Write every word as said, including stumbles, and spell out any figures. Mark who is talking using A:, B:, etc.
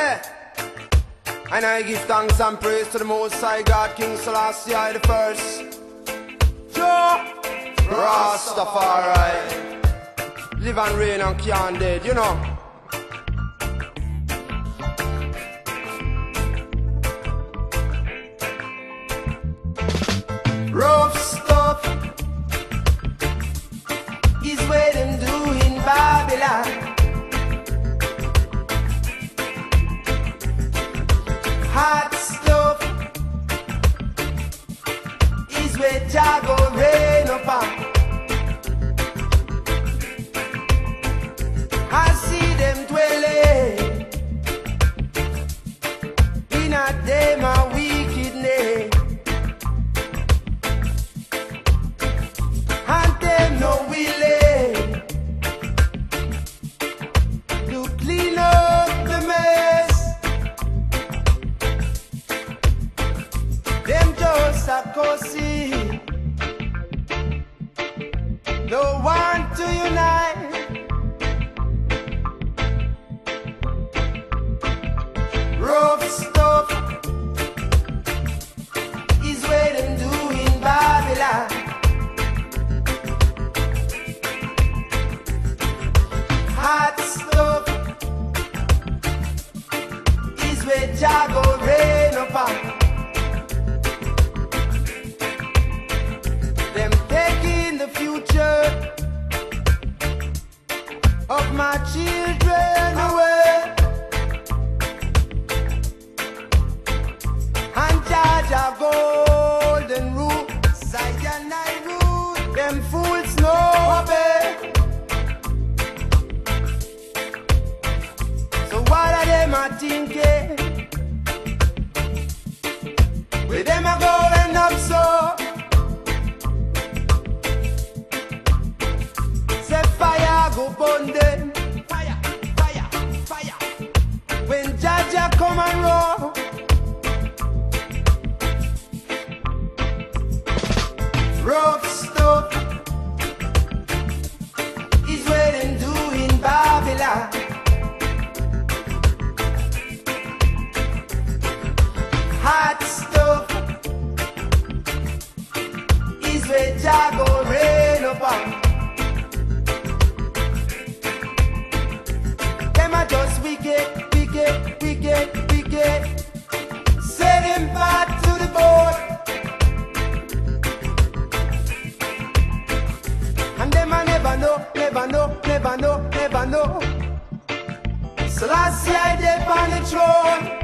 A: Yeah. And I give thanks and praise to the Most High God, King Selassie I the First. Joe Rastafari. Live and reign and can't dead, you know. Rough stuff is what them do in Babylon. Hot stuff is where Jah go rain upon. I see them dwelling in a them a wickedness, and them no willing to clean up the mess. Them just a cussy, no one to unite. Rough stuff is what them do in Babylon. Hot stuff is where Jah go rain upon. Them taking the future of my children away. Jah golden rule, Zion I rule. Them fools no obey. So what are them a thinking? With them a go end up so. Say fire go burn them. Fire, fire, fire. When Jah Jah come and roll. Rough stuff is what them do in Babylon. Hot stuff is where Jah go rain upon. Them are just wicked, wicked, wicked, wicked. Send them back to the board. And them I never know, never know, never know, never know. Selassie I dey on the throne.